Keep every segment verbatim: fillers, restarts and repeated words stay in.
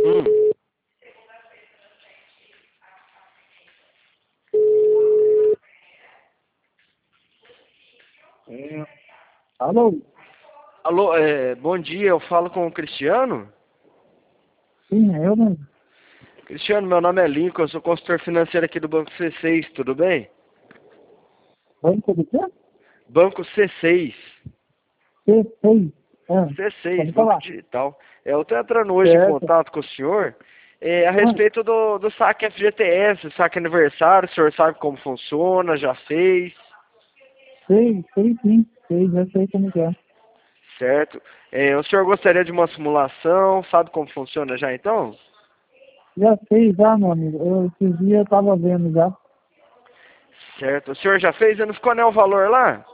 Hum. É. Alô? Alô, é, bom dia, eu falo com o Cristiano? Sim, é eu mesmo. Cristiano, meu nome é Lincoln, eu sou consultor financeiro aqui do Banco C seis, tudo bem? Banco do quê? Banco C seis. C seis. Ah, C seis, pode Banco falar. Digital. É, eu estou entrando hoje em Certo. contato com o senhor é, a Ah, respeito do, do saque F G T S, saque aniversário, o senhor sabe como funciona, já fez, sei, sei sim. Sei, já sei como que é. certo? É, o senhor gostaria de uma simulação, sabe como funciona já então? Já sei, já, meu amigo. Eu, esses dias eu tava vendo já. Certo. O senhor já fez e não ficou nem o valor lá?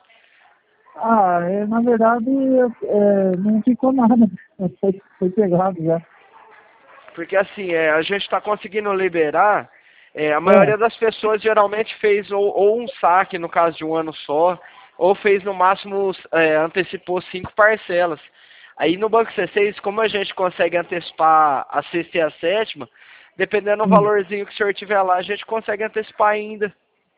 Ah, é, na verdade, é, não ficou nada. Foi, foi pegado já. Porque assim, é, a gente está conseguindo liberar, é, a Ah, maioria das pessoas geralmente fez ou, ou um saque, no caso de um ano só, ou fez no máximo, é, antecipou cinco parcelas. Aí no Banco C seis, como a gente consegue antecipar a sexta e a sétima, dependendo do sim. valorzinho que o senhor tiver lá, a gente consegue antecipar ainda.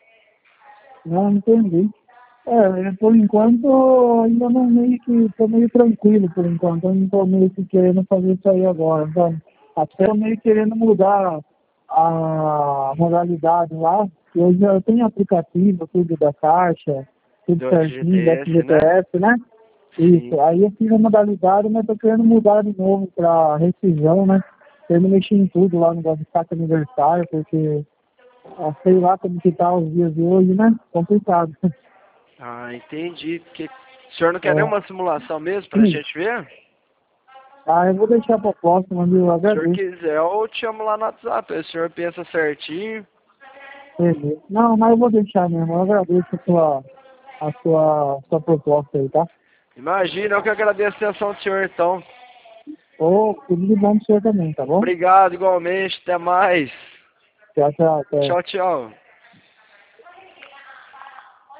Não entendi. É, por enquanto, ainda não meio que, tô meio tranquilo por enquanto. Eu não tô meio que querendo fazer isso aí agora, sabe? Até tô meio querendo mudar a modalidade lá. Eu já tenho aplicativo, tudo da Caixa, tudo Do certinho, da F G T S, né? F G T S, né? Sim. Isso. Aí eu fiz a modalidade, mas tô querendo mudar de novo pra rescisão, né? Querendo mexer em tudo lá no negócio de saque aniversário, porque ah, sei lá como que tá os dias de hoje, né? Complicado. Ah, entendi. Porque o senhor não quer É. nenhuma simulação mesmo pra Sim. gente ver? Ah, eu vou deixar para a próxima, viu? Eu Se o senhor agradeço. quiser, eu te chamo lá no WhatsApp. Aí o senhor pensa certinho. Beleza. Não, mas eu vou deixar mesmo. Eu agradeço a sua, a sua, sua proposta aí, tá? Imagina, eu que agradeço a atenção do senhor, então. Ô, tudo de bom pro senhor também, tá bom? Obrigado, igualmente. Até mais. Tchau, tchau. Até. Tchau, tchau.